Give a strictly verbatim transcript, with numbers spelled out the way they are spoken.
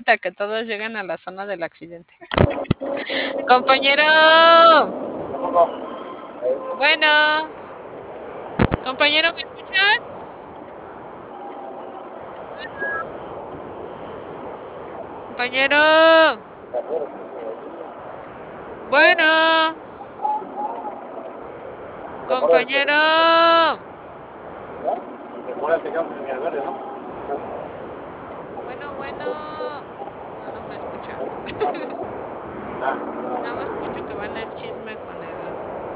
hasta que todos lleguen a la zona del accidente. Compañero. Bueno. Compañero, ¿me escuchas? Compañero. Bueno. Compañero. Bueno, bueno. No, no me escucha. Nada más escucho que van el chisme con